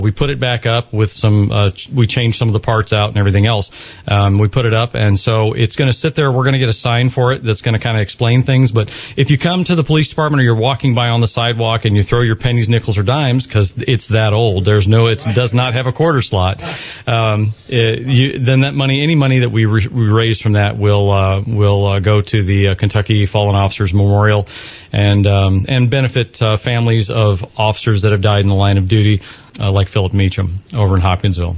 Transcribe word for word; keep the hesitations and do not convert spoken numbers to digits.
We put it back up with some, uh, ch- we changed some of the parts out and everything else. Um, we put it up, and so it's going to sit there. We're going to get a sign for it that's going to kind of explain things. But if you come to the police department or you're walking by on the sidewalk and you throw your pennies, nickels, or dimes, because it's that old, there's no, it does not have a quarter slot, um, it, you, then that money, any money that we, re- we raise from that will, uh, will uh, go to the uh, Kentucky Fallen Officers Memorial and, um, and benefit uh, families of officers that have died in the line of duty. Uh, like Philip Meacham over in Hopkinsville.